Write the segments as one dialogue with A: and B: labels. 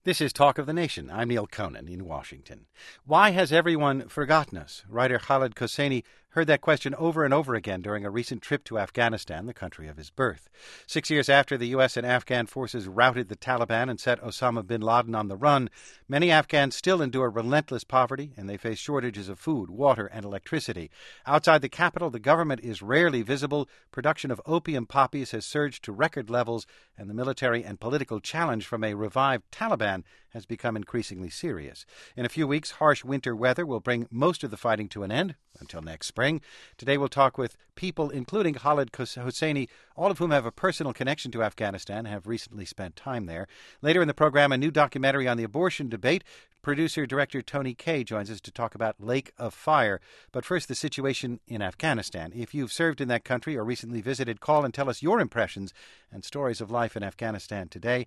A: This is Talk of the Nation. I'm Neil Conan in Washington. Why has everyone forgotten us? Writer Khaled Hosseini heard that question over and over again during a recent trip to Afghanistan, the country of his birth. 6 years after the U.S. and Afghan forces routed the Taliban and set Osama bin Laden on the run, many Afghans still endure relentless poverty, and they face shortages of food, water, and electricity. Outside the capital, the government is rarely visible. Production of opium poppies has surged to record levels, and the military and political challenge from a revived Taliban has become increasingly serious. In a few weeks, harsh winter weather will bring most of the fighting to an end until next spring. Today we'll talk with people including Khaled Hosseini, all of whom have a personal connection to Afghanistan and have recently spent time there. Later in the program, a new documentary on the abortion debate. Producer-director Tony Kaye joins us to talk about Lake of Fire. But first, the situation in Afghanistan. If you've served in that country or recently visited, call and tell us your impressions and stories of life in Afghanistan today.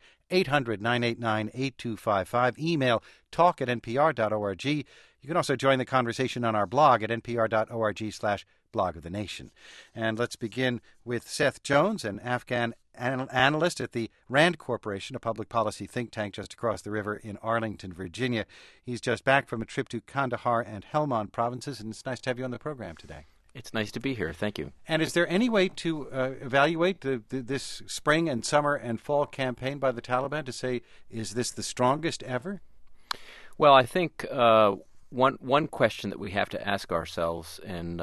A: 800-989-8255. Email talk@npr.org. You can also join the conversation on our blog at npr.org/blog of the nation. And let's begin with Seth Jones, an Afghan analyst at the RAND Corporation, a public policy think tank just across the river in Arlington, Virginia. He's just back from a trip to Kandahar and Helmand provinces, and it's nice to have you on the program today.
B: It's nice to be here. Thank you.
A: And is there any way to evaluate this spring and summer and fall campaign by the Taliban to say, is this the strongest ever?
B: Well, I think one question that we have to ask ourselves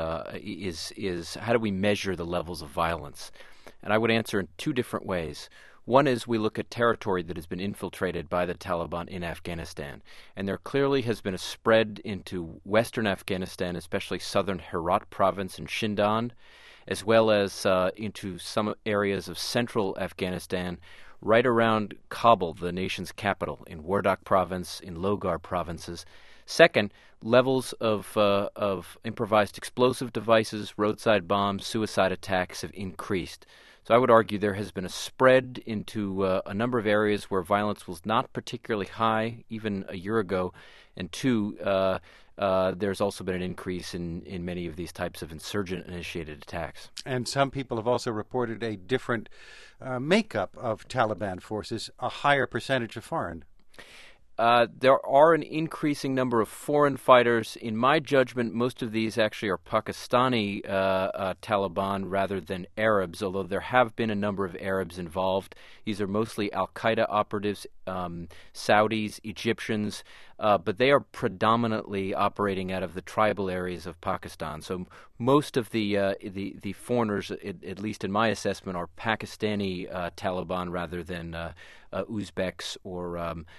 B: is how do we measure the levels of violence? And I would answer in two different ways. One is we look at territory that has been infiltrated by the Taliban in Afghanistan. And there clearly has been a spread into western Afghanistan, especially southern Herat province and Shindan, as well as into some areas of central Afghanistan, right around Kabul, the nation's capital, in Wardak province, in Logar provinces. Second, levels of improvised explosive devices, roadside bombs, suicide attacks have increased. So I would argue there has been a spread into a number of areas where violence was not particularly high even a year ago. And two, there's also been an increase in many of these types of insurgent-initiated attacks.
A: And some people have also reported a different makeup of Taliban forces, a higher percentage of foreign.
B: There are an increasing number of foreign fighters. In my judgment, most of these actually are Pakistani Taliban rather than Arabs, although there have been a number of Arabs involved. These are mostly al-Qaeda operatives, Saudis, Egyptians, but they are predominantly operating out of the tribal areas of Pakistan. So most of the foreigners, at least in my assessment, are Pakistani Taliban rather than Uzbeks or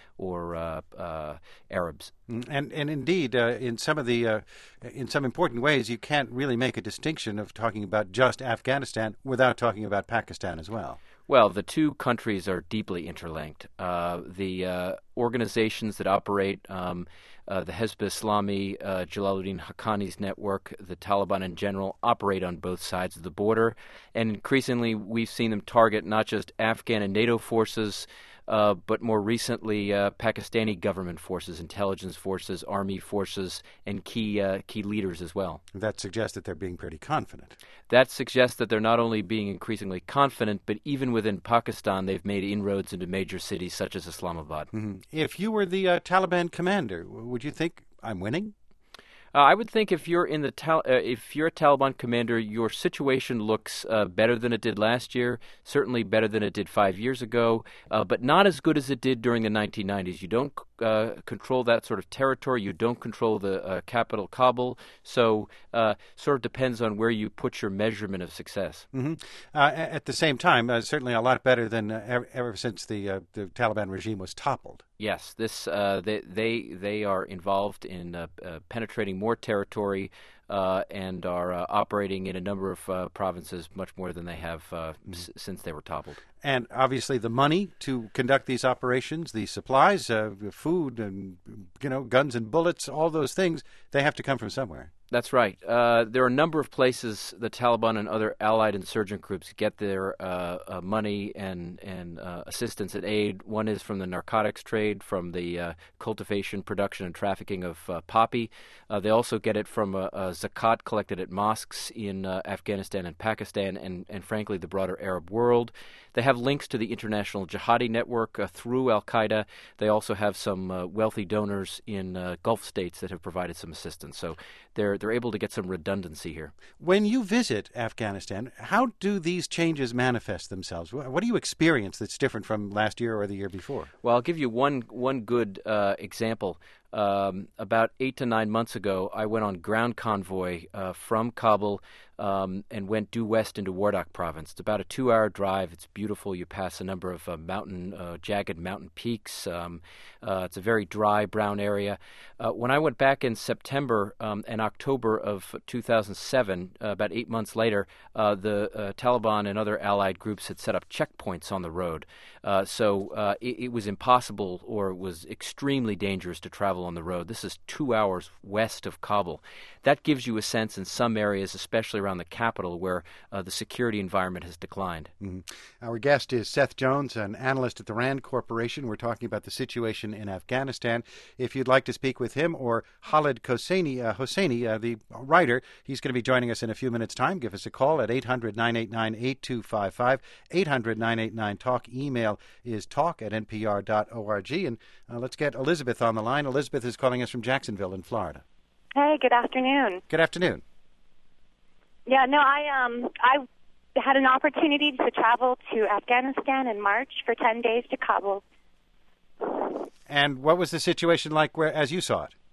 B: Arabs.
A: And indeed, in some important ways, you can't really make a distinction of talking about just Afghanistan without talking about Pakistan as well.
B: Well, the two countries are deeply interlinked. The organizations that operate, the Hezb Islami, Jalaluddin Haqqani's network, the Taliban in general, operate on both sides of the border. And increasingly, we've seen them target not just Afghan and NATO forces, but more recently Pakistani government forces, intelligence forces, army forces, and key leaders as well.
A: That suggests that they're being pretty confident.
B: That suggests that they're not only being increasingly confident, but even within Pakistan, they've made inroads into major cities such as Islamabad.
A: Mm-hmm. If you were the Taliban commander, would you think, I'm winning?
B: I would think if you're a Taliban commander, your situation looks better than it did last year, certainly better than it did 5 years ago, but not as good as it did during the 1990s. You don't control that sort of territory. You don't control the capital, Kabul. So sort of depends on where you put your measurement of success.
A: Mm-hmm. At the same time, certainly a lot better than ever since the Taliban regime was toppled.
B: Yes, they are involved in penetrating more territory and are operating in a number of provinces much more than they have since they were toppled.
A: And obviously the money to conduct these operations, the supplies, food and guns and bullets, all those things, they have to come from somewhere.
B: That's right. There are a number of places the Taliban and other allied insurgent groups get their money and assistance and aid. One is from the narcotics trade, from the cultivation, production, and trafficking of poppy. They also get it from zakat collected at mosques in Afghanistan and Pakistan and frankly, the broader Arab world. They have links to the International Jihadi Network through al-Qaeda. They also have some wealthy donors in Gulf states that have provided some assistance. So they're able to get some redundancy here.
A: When you visit Afghanistan, how do these changes manifest themselves? What do you experience that's different from last year or the year before?
B: Well, I'll give you one good example. About 8 to 9 months ago, I went on ground convoy from Kabul and went due west into Wardak province. It's about a 2-hour drive. It's beautiful. You pass a number of jagged mountain peaks. It's a very dry, brown area. When I went back in September and October of 2007, about 8 months later, the Taliban and other allied groups had set up checkpoints on the road. So it was impossible or it was extremely dangerous to travel on the road. This is 2 hours west of Kabul. That gives you a sense in some areas, especially around the capital, where the security environment has declined.
A: Mm-hmm. Our guest is Seth Jones, an analyst at the RAND Corporation. We're talking about the situation in Afghanistan. If you'd like to speak with him or Khaled Hosseini, the writer, he's going to be joining us in a few minutes' time. Give us a call at 800-989-8255, 800-989-TALK. Email is talk@npr.org. And let's get Elizabeth on the line. Elizabeth is calling us from Jacksonville in Florida.
C: Hey, good afternoon.
A: Good afternoon.
C: Yeah, no, I had an opportunity to travel to Afghanistan in March for 10 days to Kabul.
A: And what was the situation like as you saw it?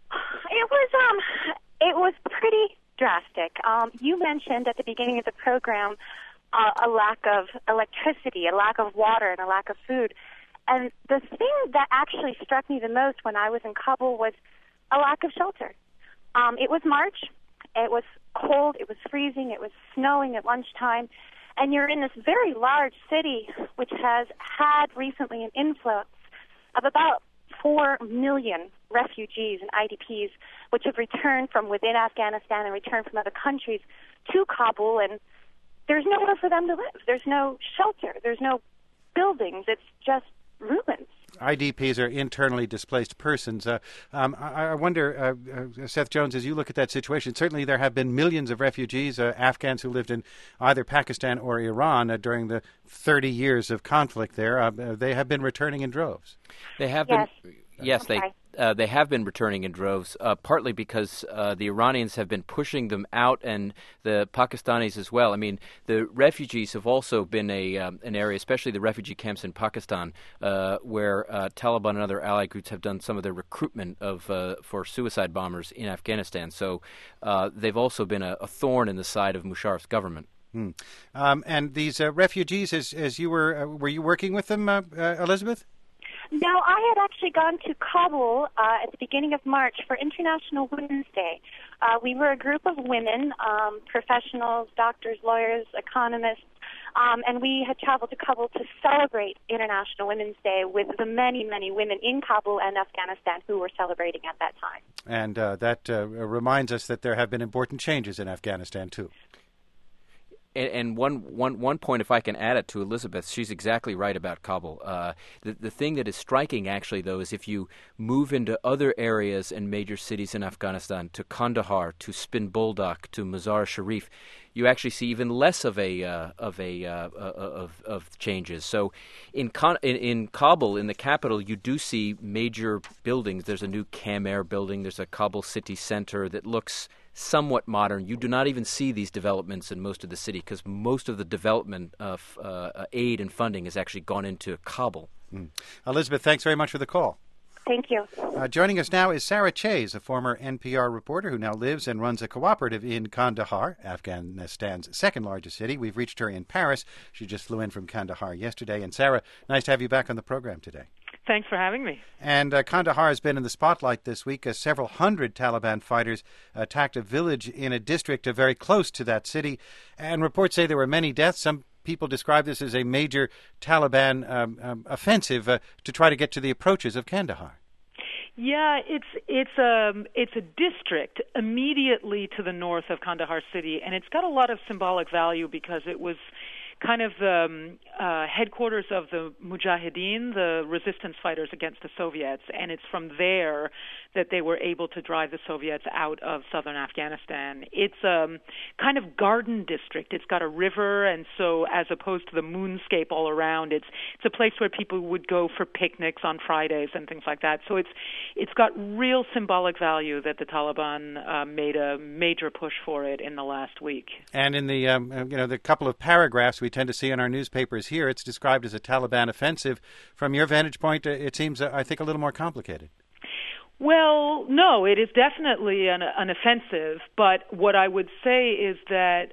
C: It was pretty drastic. You mentioned at the beginning of the program a lack of electricity, a lack of water, and a lack of food. And the thing that actually struck me the most when I was in Kabul was a lack of shelter. It was March. It was cold. It was freezing. It was snowing at lunchtime. And you're in this very large city which has had recently an influx of about 4 million refugees and IDPs which have returned from within Afghanistan and returned from other countries to Kabul. And there's nowhere for them to live. There's no shelter. There's no buildings. It's just ruins.
A: IDPs are internally displaced persons. I wonder, Seth Jones, as you look at that situation, certainly there have been millions of refugees, Afghans who lived in either Pakistan or Iran during the 30 years of conflict there. They have been returning in droves.
B: They have been. Yes, they have been returning in droves, partly because the Iranians have been pushing them out, and the Pakistanis as well. I mean, the refugees have also been an area, especially the refugee camps in Pakistan, where Taliban and other allied groups have done some of their recruitment for suicide bombers in Afghanistan. So they've also been a thorn in the side of Musharraf's government.
A: And these refugees, as you were you working with them, Elizabeth?
C: No, I had actually gone to Kabul at the beginning of March for International Women's Day. We were a group of women, professionals, doctors, lawyers, economists, and we had traveled to Kabul to celebrate International Women's Day with the many, many women in Kabul and Afghanistan who were celebrating at that time.
A: And that reminds us that there have been important changes in Afghanistan, too.
B: And one point, if I can add it to Elizabeth, she's exactly right about Kabul. The thing that is striking, actually, though, is if you move into other areas and major cities in Afghanistan, to Kandahar, to Spin Boldak, to Mazar-e-Sharif, you actually see even less of changes. So in Kabul, in the capital, you do see major buildings. There's a new Cam Air building. There's a Kabul city center that looks somewhat modern. You do not even see these developments in most of the city because most of the development of aid and funding has actually gone into Kabul.
A: Elizabeth, thanks very much for the call.
C: Thank you.
A: Joining us now is Sarah Chayes, a former NPR reporter who now lives and runs a cooperative in Kandahar, Afghanistan's second largest city. We've reached her in Paris. She just flew in from Kandahar yesterday. And Sarah, nice to have you back on the program today.
D: Thanks for having me.
A: And Kandahar has been in the spotlight this week as several hundred Taliban fighters attacked a village in a district very close to that city. And reports say there were many deaths. Some people describe this as a major Taliban offensive to try to get to the approaches of Kandahar.
D: Yeah, it's a district immediately to the north of Kandahar city, and it's got a lot of symbolic value because it was kind of the headquarters of the Mujahideen, the resistance fighters against the Soviets, and it's from there that they were able to drive the Soviets out of southern Afghanistan. It's a kind of garden district. It's got a river, and so as opposed to the moonscape all around, it's a place where people would go for picnics on Fridays and things like that. So it's got real symbolic value that the Taliban made a major push for it in the last week.
A: And in the the couple of paragraphs we tend to see in our newspapers here, it's described as a Taliban offensive. From your vantage point, it seems, I think, a little more complicated.
D: Well, no, it is definitely an offensive, but what I would say is that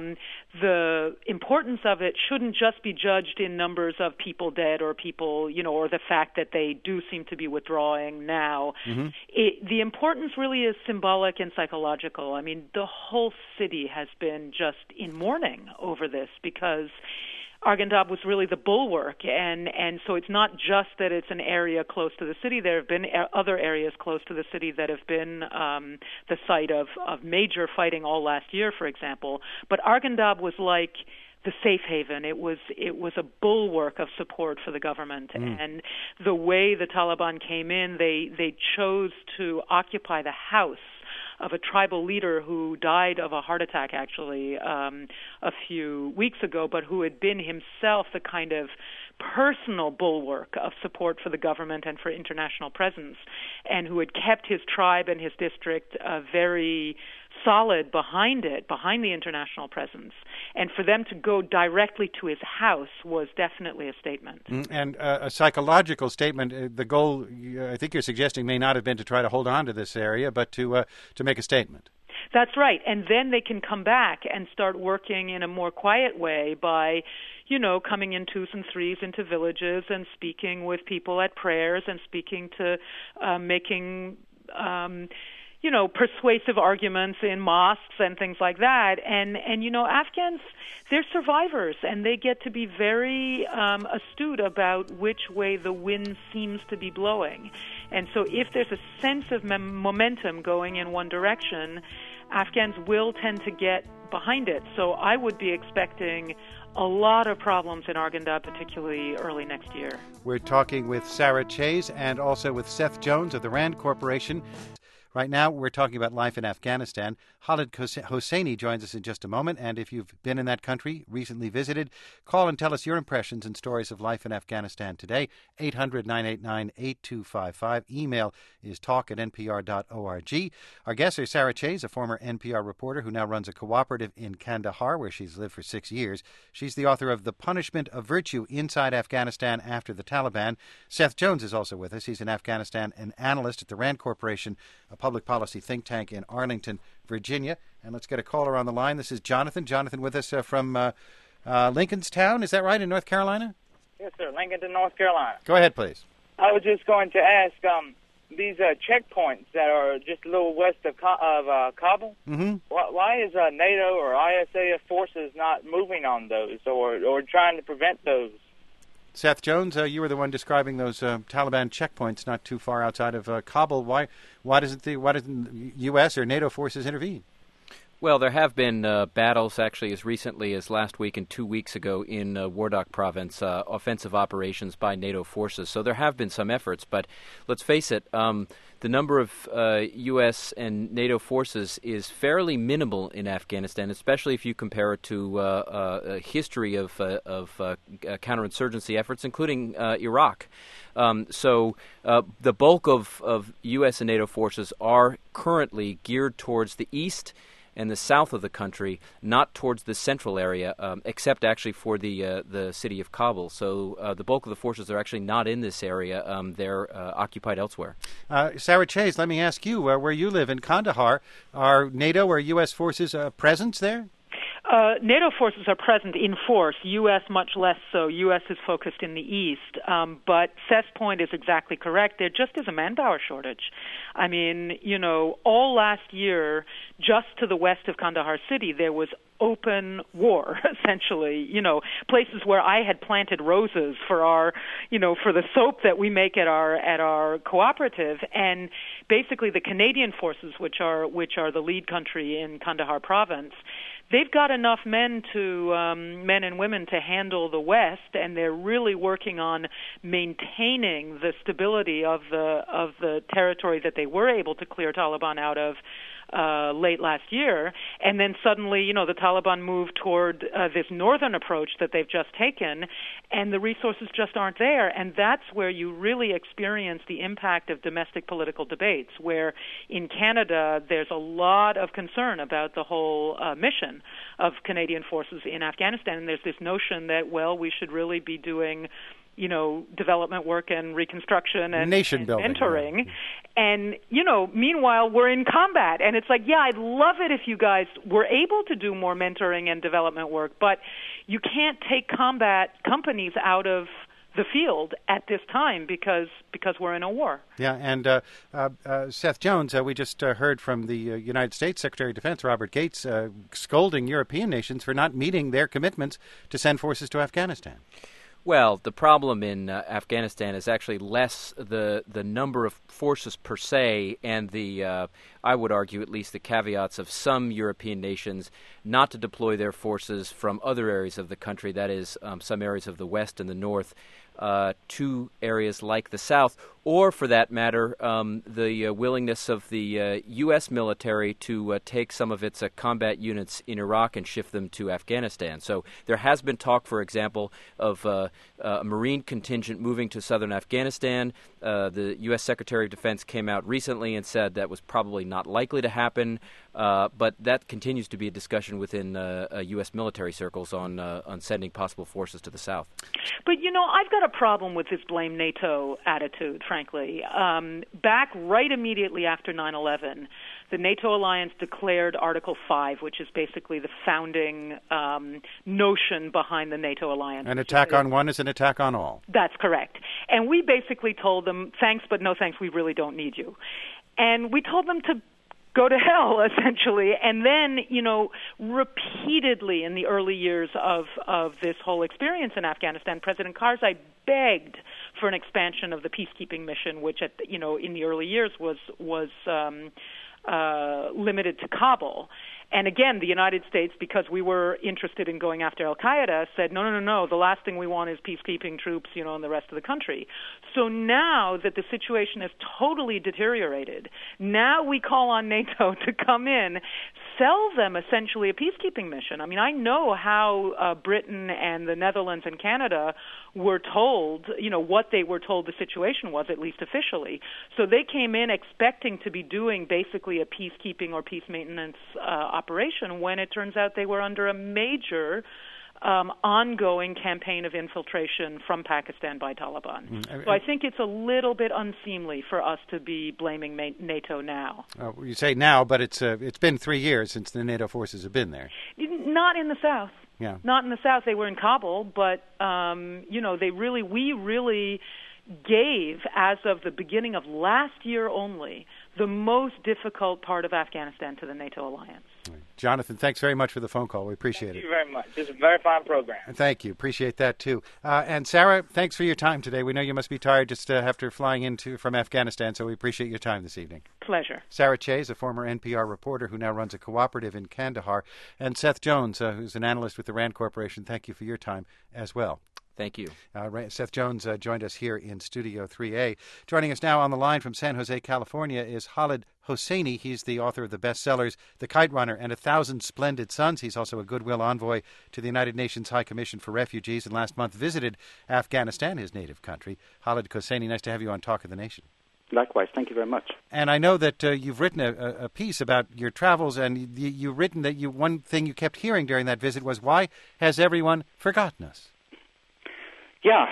D: the importance of it shouldn't just be judged in numbers of people dead or people, or the fact that they do seem to be withdrawing now. Mm-hmm. The importance really is symbolic and psychological. I mean, the whole city has been just in mourning over this because Arghandab was really the bulwark, and so it's not just that it's an area close to the city. There have been other areas close to the city that have been the site of major fighting all last year, for example. But Arghandab was like the safe haven. It was a bulwark of support for the government. And the way the Taliban came in, they chose to occupy the house of a tribal leader who died of a heart attack, actually, a few weeks ago, but who had been himself the kind of personal bulwark of support for the government and for international presence, and who had kept his tribe and his district very solid behind the international presence. And for them to go directly to his house was definitely a statement.
A: And a psychological statement. The goal, I think you're suggesting, may not have been to try to hold on to this area, but to make a statement.
D: That's right. And then they can come back and start working in a more quiet way by, coming in twos and threes into villages and speaking with people at prayers and speaking to making persuasive arguments in mosques and things like that. And Afghans, they're survivors, and they get to be very astute about which way the wind seems to be blowing. And so if there's a sense of momentum going in one direction, Afghans will tend to get behind it. So I would be expecting a lot of problems in Arghandab, particularly early next year.
A: We're talking with Sarah Chayes and also with Seth Jones of the RAND Corporation. Right now, we're talking about life in Afghanistan. Khaled Hosseini joins us in just a moment, and if you've been in that country, recently visited, call and tell us your impressions and stories of life in Afghanistan today, 800-989-8255. Email is talk@npr.org. Our guests are Sarah Chayes, a former NPR reporter who now runs a cooperative in Kandahar, where she's lived for 6 years. She's the author of The Punishment of Virtue Inside Afghanistan After the Taliban. Seth Jones is also with us. He's in Afghanistan, an analyst at the RAND Corporation, a public policy think tank in Arlington, Virginia. And let's get a caller on the line. This is Jonathan. Jonathan with us from Lincolnstown. Is that right, in North Carolina?
E: Yes, sir. Lincolnton, North Carolina.
A: Go ahead, please.
E: I was just going to ask, these checkpoints that are just a little west of Kabul, why is NATO or ISAF forces not moving on those or trying to prevent those?
A: Seth Jones, you were the one describing those Taliban checkpoints not too far outside of Kabul. Why doesn't the U.S. or NATO forces intervene?
B: Well, there have been battles actually as recently as last week and 2 weeks ago in Wardak province, offensive operations by NATO forces. So there have been some efforts, but let's face it, the number of U.S. and NATO forces is fairly minimal in Afghanistan, especially if you compare it to a history of counterinsurgency efforts, including Iraq. So the bulk of U.S. and NATO forces are currently geared towards the east and the south of the country, not towards the central area, except actually for the city of Kabul. So the bulk of the forces are actually not in this area. They're occupied elsewhere.
A: Sarah Chayes, let me ask you, where you live in Kandahar, are NATO or U.S. forces presence there?
D: NATO forces are present in force, U.S. much less so. U.S. is focused in the east. But Seth's point is exactly correct. There just is a manpower shortage. I mean, all last year, just to the west of Kandahar city, there was open war, essentially, places where I had planted roses for our, for the soap that we make at our cooperative. And basically the Canadian forces, which are the lead country in Kandahar province, they've got enough men and women to handle the West, and they're really working on maintaining the stability of the territory that they were able to clear Taliban out of late last year. And then suddenly, the Taliban moved toward this northern approach that they've just taken, and the resources just aren't there. And that's where you really experience the impact of domestic political debates, where in Canada there's a lot of concern about the whole mission of Canadian forces in Afghanistan. And there's this notion that, we should really be doing development work and reconstruction and
A: nation building,
D: mentoring. Yeah. And, meanwhile, we're in combat. And it's like, I'd love it if you guys were able to do more mentoring and development work, but you can't take combat companies out of the field at this time because we're in a war.
A: Yeah, and Seth Jones, we just heard from the United States Secretary of Defense, Robert Gates, scolding European nations for not meeting their commitments to send forces to Afghanistan.
B: Well, the problem in Afghanistan is actually less the number of forces per se and the, I would argue at least, the caveats of some European nations not to deploy their forces from other areas of the country, that is, some areas of the West and the North, to areas like the South, or for that matter, the willingness of the U.S. military to take some of its combat units in Iraq and shift them to Afghanistan. So there has been talk, for example, of a Marine contingent moving to southern Afghanistan. The U.S. Secretary of Defense came out recently and said that was probably not likely to happen, but that continues to be a discussion within U.S. military circles on sending possible forces to the South.
D: But, I've got a problem with this blame NATO attitude, frankly. Back right immediately after 9/11, the NATO alliance declared Article 5, which is basically the founding notion behind the NATO alliance.
A: An attack on one is an attack on all.
D: That's correct. And we basically told them, thanks, but no thanks, we really don't need you. And we told them to go to hell, essentially. And then, repeatedly in the early years of this whole experience in Afghanistan, President Karzai begged for an expansion of the peacekeeping mission, which in the early years was limited to Kabul. And again, the United States, because we were interested in going after al-Qaeda, said, no, the last thing we want is peacekeeping troops, in the rest of the country. So now that the situation has totally deteriorated, now we call on NATO to come in, sell them essentially a peacekeeping mission. I mean, I know how Britain and the Netherlands and Canada were told, what they were told the situation was, at least officially. So they came in expecting to be doing basically a peacekeeping or peace maintenance operation, when it turns out they were under a major ongoing campaign of infiltration from Pakistan by Taliban. So I think it's a little bit unseemly for us to be blaming NATO now.
A: You say now, but it's been 3 years since the NATO forces have been there.
D: Not in the South.
A: Yeah.
D: Not in the South. They were in Kabul, but we really gave, as of the beginning of last year only, the most difficult part of Afghanistan to the NATO alliance.
A: Jonathan, thanks very much for the phone call. We appreciate it.
E: Thank you very much. This is a very fine program.
A: Thank you. Appreciate that, too. And Sarah, thanks for your time today. We know you must be tired just after flying from Afghanistan, so we appreciate your time this evening.
D: Pleasure.
A: Sarah Chase, a former NPR reporter who now runs a cooperative in Kandahar, and Seth Jones, who's an analyst with the RAND Corporation. Thank you for your time as well.
B: Thank you.
A: Seth Jones joined us here in Studio 3A. Joining us now on the line from San Jose, California, is Khaled Hosseini. He's the author of the bestsellers The Kite Runner and 1,000 Splendid Suns. He's also a goodwill envoy to the United Nations High Commission for Refugees, and last month visited Afghanistan, his native country. Khaled Hosseini, nice to have you on Talk of the Nation.
F: Likewise. Thank you very much.
A: And I know that you've written a piece about your travels, and you've written that one thing you kept hearing during that visit was, why has everyone forgotten us?
F: Yeah,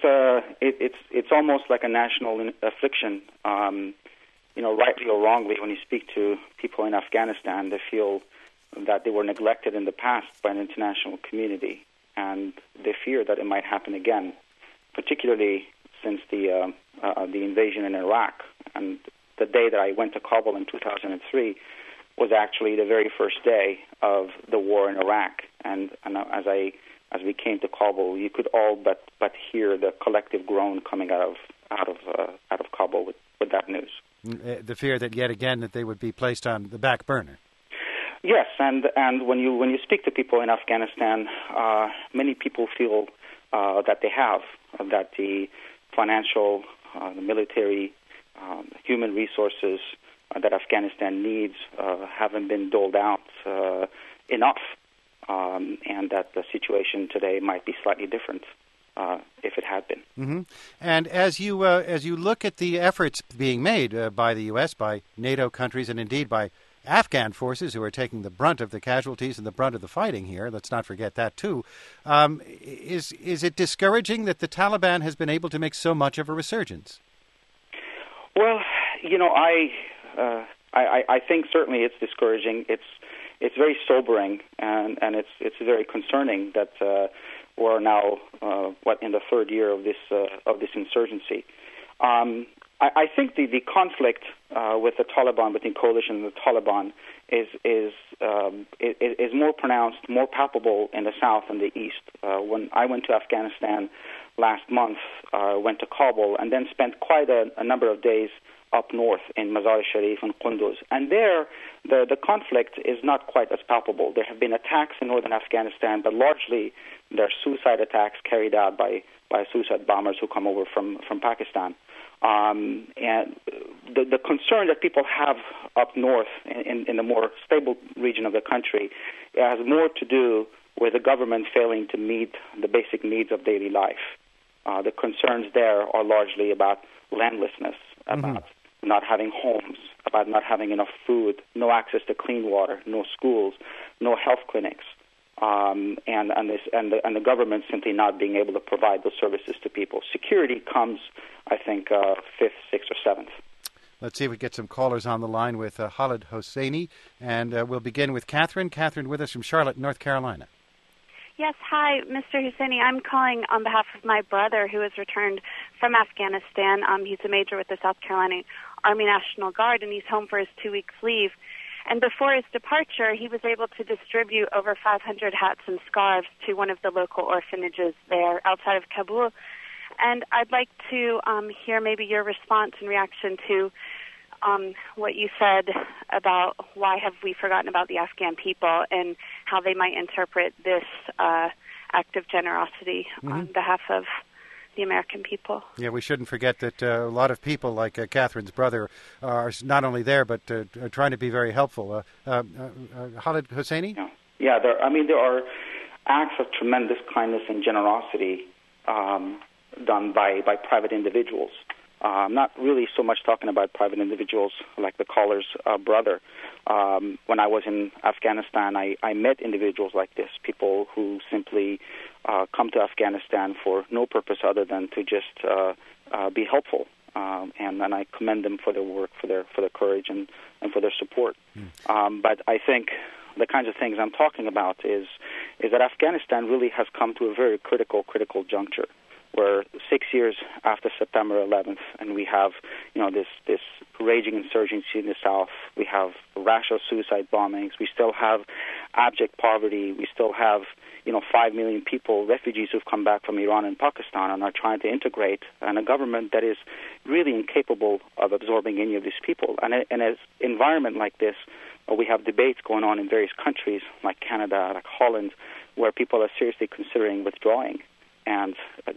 F: it's almost like a national affliction. Rightly or wrongly, when you speak to people in Afghanistan, they feel that they were neglected in the past by an international community, and they fear that it might happen again, particularly since the invasion in Iraq. And the day that I went to Kabul in 2003 was actually the very first day of the war in Iraq. And as we came to Kabul, you could all but hear the collective groan coming out of Kabul with that news.
A: The fear that yet again that they would be placed on the back burner.
F: Yes, and when you speak to people in Afghanistan, many people feel that the financial, the military, human resources that Afghanistan needs haven't been doled out enough, and that the situation today might be slightly different if it had been.
A: Mm-hmm. And as you look at the efforts being made by the U.S., by NATO countries, and indeed by Afghan forces who are taking the brunt of the casualties and the brunt of the fighting here, let's not forget that too, is it discouraging that the Taliban has been able to make so much of a resurgence? Well,
F: I think certainly it's discouraging. It's very sobering, and it's very concerning that we're now in the third year of this insurgency. I think the conflict with the Taliban, between coalition and the Taliban, is more pronounced, more palpable in the south and the east. When I went to Afghanistan last month, went to Kabul, and then spent quite a number of days up north in Mazar-e-Sharif and Qunduz. And there, the conflict is not quite as palpable. There have been attacks in northern Afghanistan, but largely they're suicide attacks carried out by suicide bombers who come over from Pakistan. And the concern that people have up north in the more stable region of the country has more to do with the government failing to meet the basic needs of daily life. The concerns there are largely about landlessness, about not having homes, about not having enough food, no access to clean water, no schools, no health clinics, and the government simply not being able to provide those services to people. Security comes, I think, fifth, sixth, or seventh.
A: Let's see if we get some callers on the line with Khaled Hosseini, and we'll begin with Catherine. Catherine with us from Charlotte, North Carolina.
C: Yes, hi, Mr. Hosseini. I'm calling on behalf of my brother who has returned from Afghanistan. He's a major with the South Carolina Army National Guard, and he's home for his 2 weeks leave. And before his departure, he was able to distribute over 500 hats and scarves to one of the local orphanages there outside of Kabul. And I'd like to hear maybe your response and reaction to what you said about why have we forgotten about the Afghan people and how they might interpret this act of generosity on behalf of the American people.
A: Yeah, we shouldn't forget that a lot of people like Catherine's brother are not only there but are trying to be very helpful. Khaled Hosseini?
F: Yeah, there are acts of tremendous kindness and generosity done by private individuals. I'm not really so much talking about private individuals like the caller's brother. When I was in Afghanistan, I met individuals like this, people who simply come to Afghanistan for no purpose other than to just be helpful. And I commend them for their work, for their courage, and for their support. But I think the kinds of things I'm talking about is that Afghanistan really has come to a very critical juncture. We're 6 years after September 11th, and we have, this raging insurgency in the south. We have a rash of suicide bombings. We still have abject poverty. We still have, 5 million people, refugees who've come back from Iran and Pakistan and are trying to integrate, and a government that is really incapable of absorbing any of these people. And in an environment like this, we have debates going on in various countries like Canada, like Holland, where people are seriously considering withdrawing. And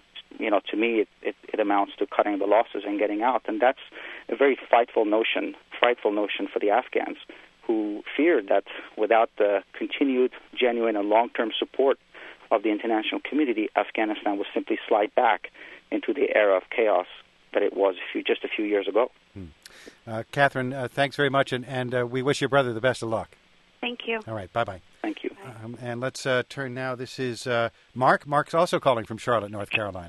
F: to me, it amounts to cutting the losses and getting out. And that's a very frightful notion for the Afghans, who fear that without the continued, genuine, and long-term support of the international community, Afghanistan will simply slide back into the era of chaos that it was just a few years ago.
A: Catherine, thanks very much, and we wish your brother the best of luck.
C: Thank you.
A: All right, bye-bye.
F: Thank you.
A: And let's turn now. This is Mark. Mark's also calling from Charlotte, North Carolina.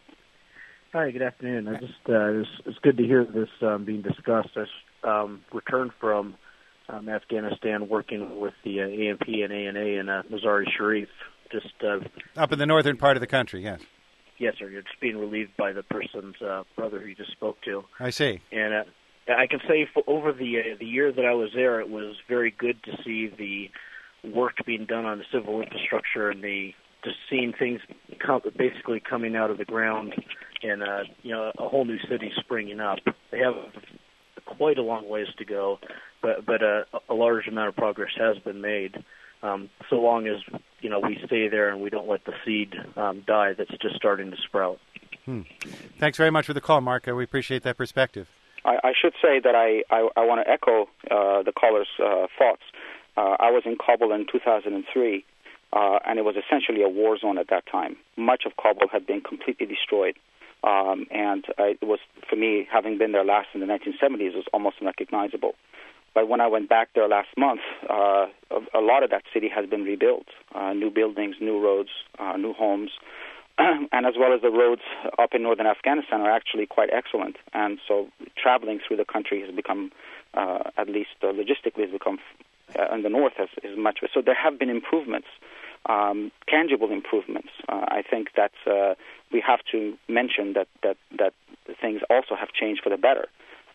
G: Hi, good afternoon. I just it's good to hear this being discussed. I returned from Afghanistan, working with the AMP and ANA and Mazar-e Sharif. Just
A: up in the northern part of the country, yes.
G: Yes, sir. You're just being relieved by the person's brother who you just spoke to.
A: I see.
G: And I can say over the year that I was there, it was very good to see the work being done on the civil infrastructure and just seeing things basically coming out of the ground and a whole new city springing up. They have quite a long ways to go, but a large amount of progress has been made. So long as we stay there and we don't let the seed die that's just starting to sprout.
A: Thanks very much for the call, Mark. We appreciate that perspective.
F: I should say that I want to echo the caller's thoughts. I was in Kabul in 2003, and it was essentially a war zone at that time. Much of Kabul had been completely destroyed. And it was, for me, having been there last in the 1970s, it was almost unrecognizable. But when I went back there last month, a lot of that city has been rebuilt. New buildings, new roads, new homes, and as well as the roads up in northern Afghanistan are actually quite excellent. And so traveling through the country has become, at least logistically, has become, in the north, is much. So there have been improvements, tangible improvements. I think that we have to mention that things also have changed for the better.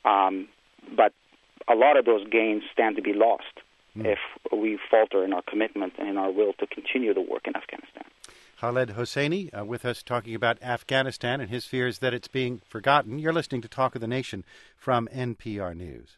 F: But a lot of those gains stand to be lost if we falter in our commitment and in our will to continue the work in Afghanistan.
A: Khaled Hosseini with us talking about Afghanistan and his fears that it's being forgotten. You're listening to Talk of the Nation from NPR News.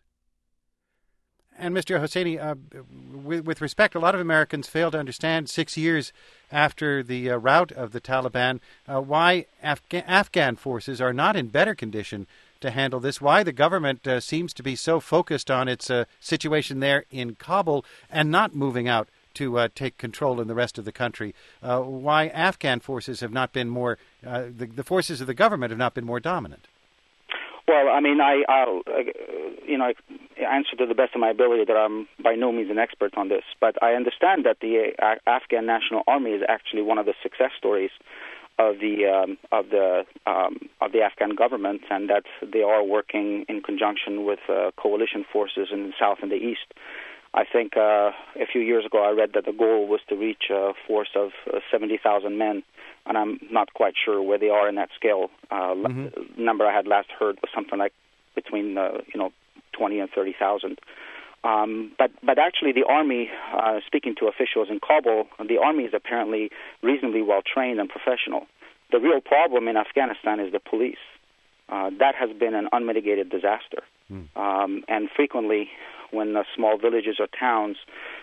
A: And Mr. Hosseini, with respect, a lot of Americans fail to understand 6 years after the rout of the Taliban why Afghan forces are not in better condition to handle this, why the government seems to be so focused on its situation there in Kabul and not moving out to take control in the rest of the country, why Afghan forces have not been more, the forces of the government have not been more dominant.
F: Well, I mean, I'll answer to the best of my ability that I'm by no means an expert on this, but I understand that the Afghan National Army is actually one of the success stories of the Afghan government, and that they are working in conjunction with coalition forces in the south and the east. I think a few years ago I read that the goal was to reach a force of 70,000 men, and I'm not quite sure where they are in that scale. Number I had last heard was something like between 20 and 30,000. But actually the Army, speaking to officials in Kabul, the Army is apparently reasonably well trained and professional. The real problem in Afghanistan is the police. That has been an unmitigated disaster. And frequently when small villages or towns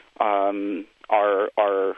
F: are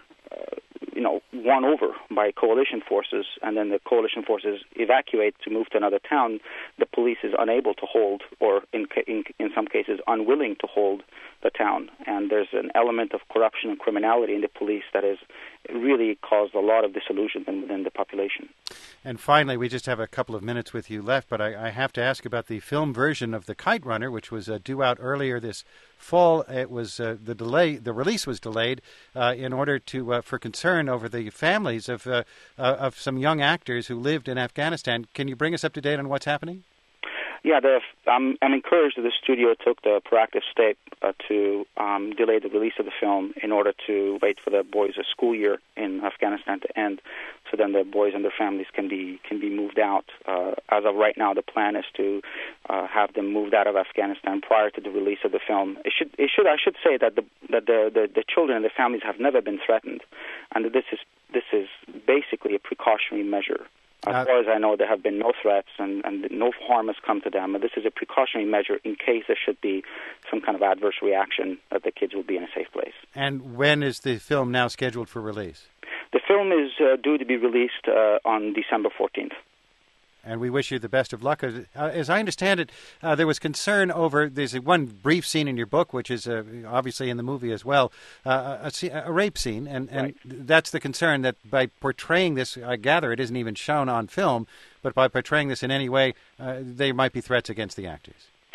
F: won over by coalition forces, and then the coalition forces evacuate to move to another town, the police is unable to hold, or in some cases unwilling to hold the town. And there's an element of corruption and criminality in the police that has really caused a lot of disillusionment within the population.
A: And finally, we just have a couple of minutes with you left, but I have to ask about the film version of The Kite Runner, which was due out earlier this fall. It was the release was delayed in order to for concern over the families of some young actors who lived in Afghanistan. Can you bring us up to date on what's happening?
F: Yeah, I'm encouraged that the studio took the proactive step to delay the release of the film in order to wait for the boys' school year in Afghanistan to end, so then the boys and their families can be moved out. As of right now, the plan is to have them moved out of Afghanistan prior to the release of the film. I should say that the children and the families have never been threatened, and that this is basically a precautionary measure. As far as I know, there have been no threats and no harm has come to them. This is a precautionary measure in case there should be some kind of adverse reaction, that the kids will be in a safe place.
A: And when is the film now scheduled for release?
F: The film is due to be released on December 14th.
A: And we wish you the best of luck. As I understand it, there was concern over, there's one brief scene in your book, which is obviously in the movie as well, a rape scene, and
F: right.
A: That's the concern, that by portraying this, I gather it isn't even shown on film, but by portraying this in any way, there might be threats against the actors.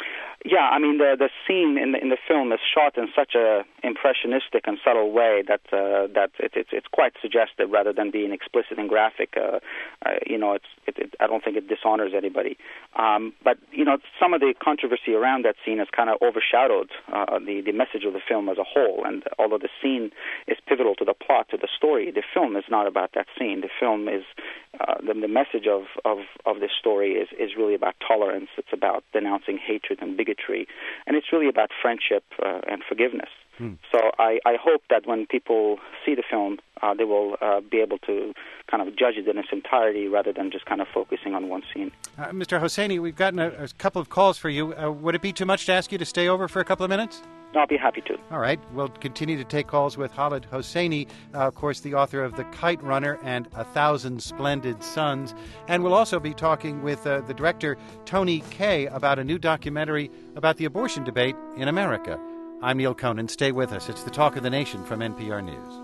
F: Yeah, I mean the scene in the film is shot in such a impressionistic and subtle way that it's quite suggestive rather than being explicit and graphic. I don't think it dishonors anybody. But some of the controversy around that scene has kind of overshadowed the message of the film as a whole. And although the scene is pivotal to the plot, to the story, the film is not about that scene. The film is the message of this story is really about tolerance. It's about denouncing hatred and bigotry, and it's really about friendship and forgiveness. So I hope that when people see the film, they will be able to kind of judge it in its entirety rather than just kind of focusing on one scene.
A: Mr. Hosseini, we've gotten a couple of calls for you. Would it be too much to ask you to stay over for a couple of minutes?
F: No, I'll be happy to.
A: All right. We'll continue to take calls with Khaled Hosseini, of course, the author of The Kite Runner and 1,000 Splendid Suns. And we'll also be talking with the director, Tony Kaye, about a new documentary about the abortion debate in America. I'm Neil Conan. Stay with us. It's the Talk of the Nation from NPR News.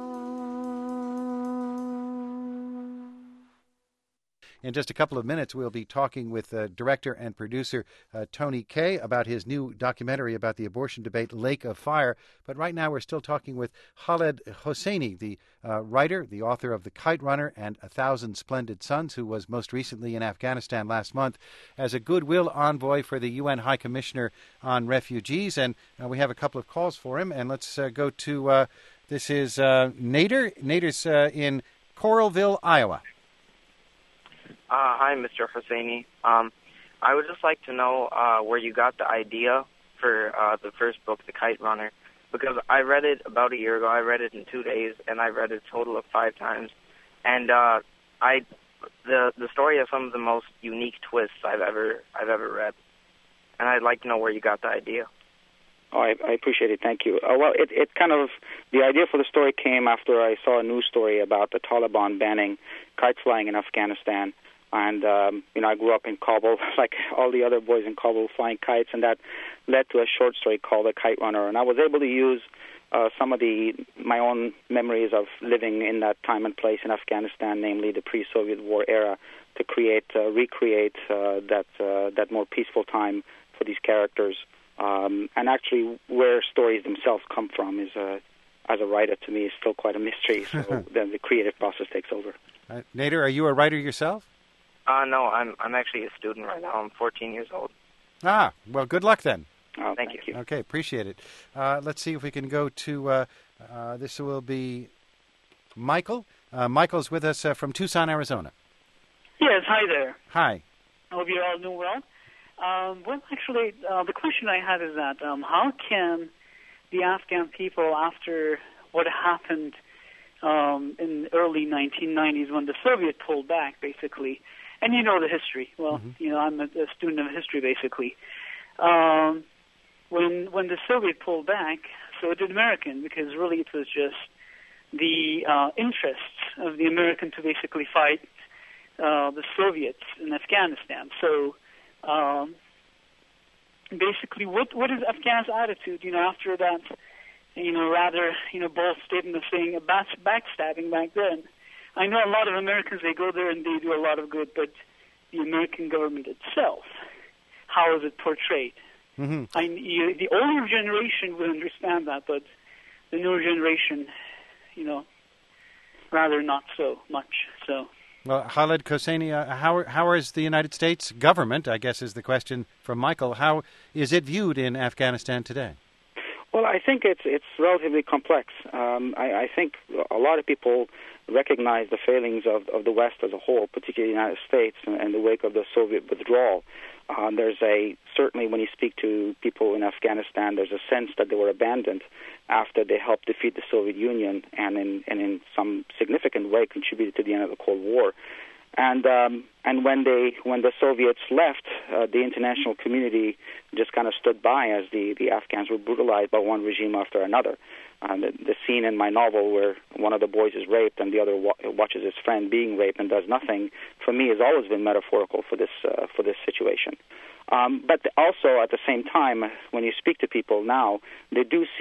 A: In just a couple of minutes, we'll be talking with director and producer Tony Kaye about his new documentary about the abortion debate, Lake of Fire. But right now, we're still talking with Khaled Hosseini, the writer, the author of The Kite Runner and 1,000 Splendid Suns, who was most recently in Afghanistan last month as a goodwill envoy for the UN High Commissioner on Refugees. And we have a couple of calls for him. And let's go to, this is Nader. Nader's in Coralville, Iowa.
H: Hi, Mr. Hosseini. I would just like to know where you got the idea for the first book, The Kite Runner, because I read it about a year ago. I read it in 2 days, and I read it a total of 5 times. And the story has some of the most unique twists I've ever read. And I'd like to know where you got the idea.
F: Oh, I appreciate it. Thank you. Well, it kind of, the idea for the story came after I saw a news story about the Taliban banning kite flying in Afghanistan. And, I grew up in Kabul, like all the other boys in Kabul, flying kites, and that led to a short story called The Kite Runner. And I was able to use some of my own memories of living in that time and place in Afghanistan, namely the pre-Soviet war era, to recreate that more peaceful time for these characters. And actually, where stories themselves come from is, as a writer, to me, is still quite a mystery. So then the creative process takes over.
A: Nader, are you a writer yourself?
H: No, I'm actually a student right now. I'm 14 years old.
A: Ah, well, good luck then.
F: Oh, thank you.
A: Okay, appreciate it. Let's see if we can go to, this will be Michael. Michael's with us from Tucson, Arizona.
I: Yes, hi there.
A: Hi.
I: I hope you're all doing well. Well, actually, the question I had is that how can the Afghan people, after what happened in the early 1990s when the Soviet pulled back, basically, and you know the history. Well, I'm a student of history, basically. When the Soviet pulled back, so did American, because really it was just the interests of the American to basically fight the Soviets in Afghanistan. So basically, what is Afghan's attitude? After that, rather bold statement of saying backstabbing back then. I know a lot of Americans, they go there and they do a lot of good, but the American government itself, how is it portrayed? Mm-hmm. The older generation will understand that, but the newer generation, rather not so much. So.
A: Well, Khaled Hosseini, how is the United States government, I guess is the question from Michael, how is it viewed in Afghanistan today?
F: Well, I think it's relatively complex. I think a lot of people recognize the failings of the West as a whole, particularly the United States, in the wake of the Soviet withdrawal. There's certainly when you speak to people in Afghanistan, there's a sense that they were abandoned after they helped defeat the Soviet Union and in some significant way contributed to the end of the Cold War. And when the Soviets left, the international community just kind of stood by as the Afghans were brutalized by one regime after another. The scene in my novel where one of the boys is raped and the other watches his friend being raped and does nothing, for me, has always been metaphorical for this situation. But also at the same time, when you speak to people now, they do see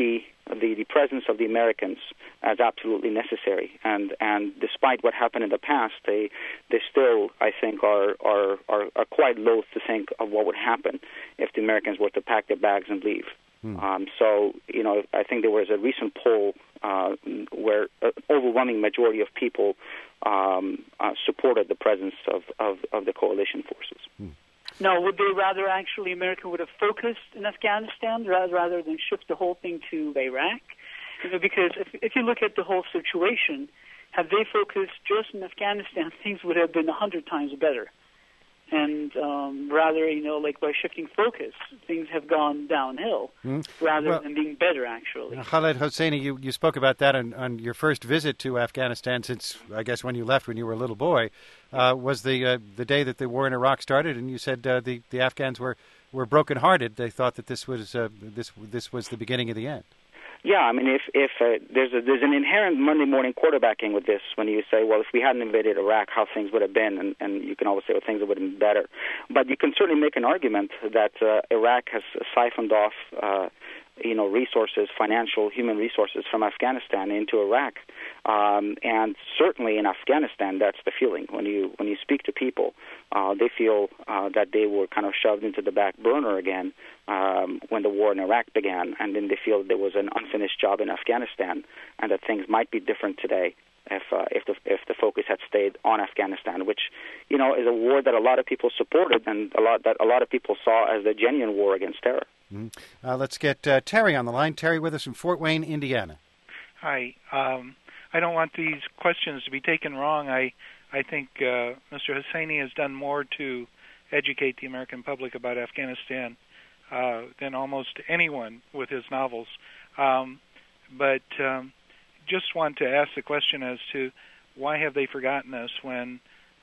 F: the presence of the Americans as absolutely necessary. And despite what happened in the past, they still, I think, are quite loath to think of what would happen if the Americans were to pack their bags and leave. So, I think there was a recent poll where an overwhelming majority of people supported the presence of the coalition forces.
I: Now, would they rather actually America would have focused in Afghanistan rather than shift the whole thing to Iraq? Because if you look at the whole situation, had they focused just in Afghanistan, things would have been 100 times better. And rather, like by shifting focus, things have gone downhill rather than being better, actually.
A: Khaled Hosseini, you spoke about that on your first visit to Afghanistan since, I guess, when you left when you were a little boy, was the day that the war in Iraq started, and you said the Afghans were brokenhearted. They thought that this was this was the beginning of the end.
F: Yeah, I mean, if there's an inherent Monday morning quarterbacking with this when you say, well, if we hadn't invaded Iraq, how things would have been, and you can always say, well, things would have been better. But you can certainly make an argument that Iraq has siphoned off, resources, financial, human resources from Afghanistan into Iraq, and certainly in Afghanistan, that's the feeling. When you speak to people, they feel that they were kind of shoved into the back burner again when the war in Iraq began, and then they feel there was an unfinished job in Afghanistan, and that things might be different today if the focus had stayed on Afghanistan, which is a war that a lot of people supported and a lot of people saw as a genuine war against terror.
A: Let's get Terry on the line. Terry with us from Fort Wayne, Indiana.
J: Hi. I don't want these questions to be taken wrong. I think Mr. Hosseini has done more to educate the American public about Afghanistan than almost anyone with his novels. But just want to ask the question as to why have they forgotten us when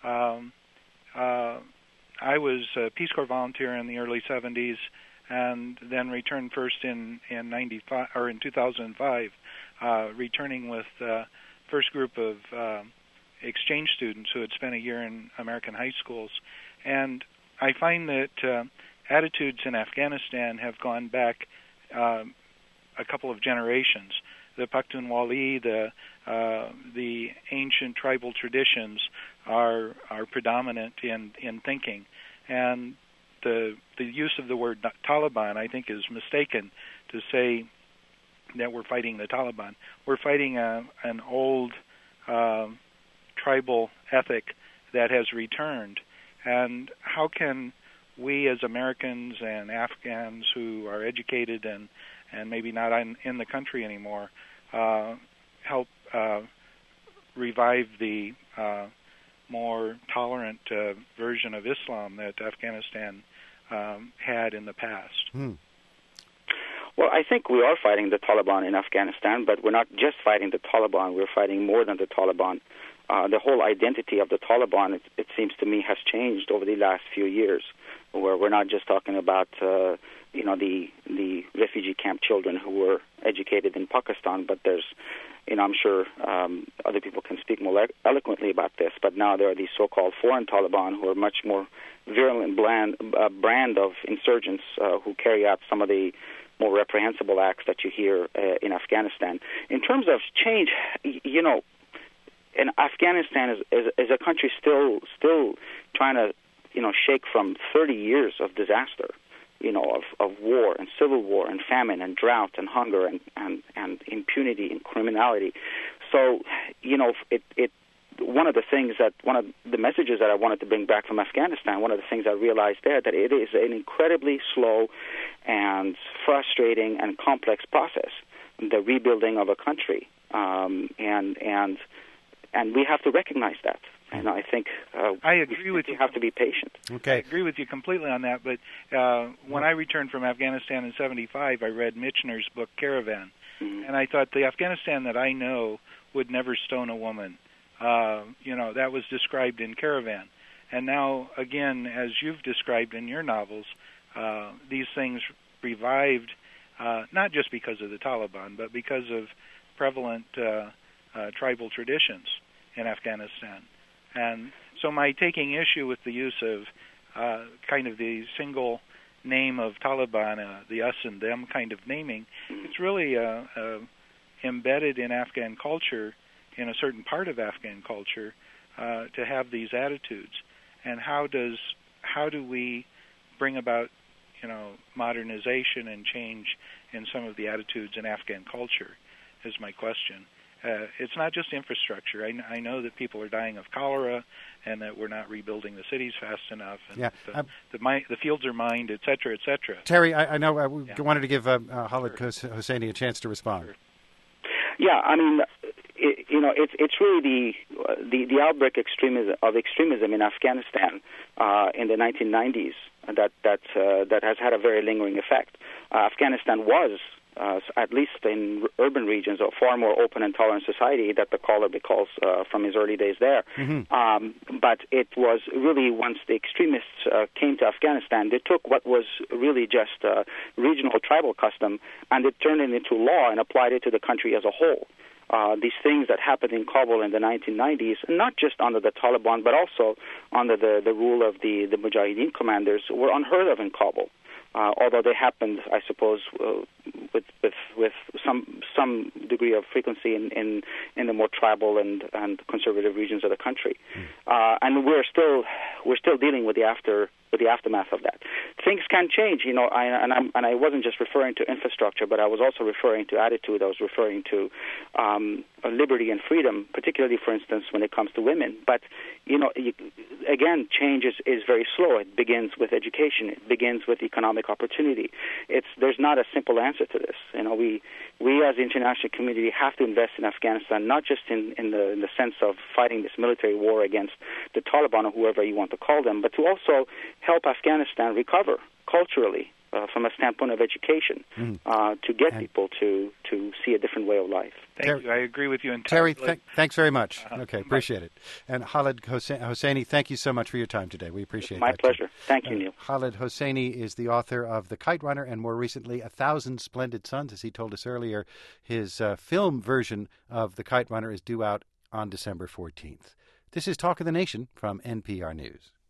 J: I was a Peace Corps volunteer in the early 70s and then returned first in 95 or in 2005, returning with first group of exchange students who had spent a year in American high schools. And I find that attitudes in Afghanistan have gone back a couple of generations. The Pakhtunwali, the ancient tribal traditions are predominant in thinking, and the use of the word Taliban, I think, is mistaken to say that we're fighting the Taliban. We're fighting an old tribal ethic that has returned. And how can we as Americans and Afghans who are educated and maybe not in the country anymore help revive the more tolerant version of Islam that Afghanistan had in the past?
F: Well, I think we are fighting the Taliban in Afghanistan, but we're not just fighting the Taliban. We're fighting more than the Taliban. The whole identity of the Taliban, it seems to me, has changed over the last few years, where we're not just talking about the refugee camp children who were educated in Pakistan, but there's, I'm sure other people can speak more eloquently about this, but now there are these so-called foreign Taliban who are much more virulent brand of insurgents who carry out some of the more reprehensible acts that you hear in Afghanistan. In terms of change, and Afghanistan is a country still trying to shake from 30 years of disaster, of war and civil war and famine and drought and hunger and impunity and criminality. So one of the messages that I wanted to bring back from Afghanistan, one of the things I realized there, that it is an incredibly slow and frustrating and complex process, the rebuilding of a country, and we have to recognize that. And I think
J: I agree with you.
F: You have to be patient.
A: Okay.
J: I agree with you completely on that. But when I returned from Afghanistan in '75, I read Michener's book Caravan, and I thought the Afghanistan that I know would never stone a woman. That was described in Caravan. And now, again, as you've described in your novels, these things revived, not just because of the Taliban, but because of prevalent tribal traditions in Afghanistan. And so my taking issue with the use of kind of the single name of Taliban, the us and them kind of naming. It's really embedded in Afghan culture, in a certain part of Afghan culture, to have these attitudes. And how do we bring about, modernization and change in some of the attitudes in Afghan culture, is my question. It's not just infrastructure. I know that people are dying of cholera, and that we're not rebuilding the cities fast enough, and the fields are mined, et cetera, et cetera.
A: Terry, I know we wanted to give Khaled Hosseini a chance to respond.
J: Sure.
F: Yeah, I mean, it's really the outbreak of extremism in Afghanistan in the 1990s that has had a very lingering effect. Afghanistan was, at least in urban regions, a far more open and tolerant society that the caller recalls from his early days there. Mm-hmm. But it was really, once the extremists came to Afghanistan, they took what was really just a regional tribal custom and they turned it into law and applied it to the country as a whole. These things that happened in Kabul in the 1990s, not just under the Taliban, but also under the rule of the Mujahideen commanders, were unheard of in Kabul. Although they happened, I suppose, with some degree of frequency in the more tribal and conservative regions of the country, and we're still dealing with the aftermath of that. Things can change, and I wasn't just referring to infrastructure, but I was also referring to attitude. I was referring to liberty and freedom, particularly, for instance, when it comes to women. But again, change is very slow. It begins with education. It begins with economic opportunity. There's not a simple answer to this. We as the international community have to invest in Afghanistan, not just in the sense of fighting this military war against the Taliban or whoever you want to call them, but to also help Afghanistan recover culturally from a standpoint of education, to get people to see a different way of life.
J: Thank you. I agree with you entirely.
A: Terry, thanks very much. Okay, appreciate it. And Khaled Hosseini, thank you so much for your time today. We appreciate it.
F: My pleasure. Thank you, Neil.
A: Khaled Hosseini is the author of The Kite Runner and, more recently, 1,000 Splendid Suns. As he told us earlier, his film version of The Kite Runner is due out on December 14th. This is Talk of the Nation from NPR News.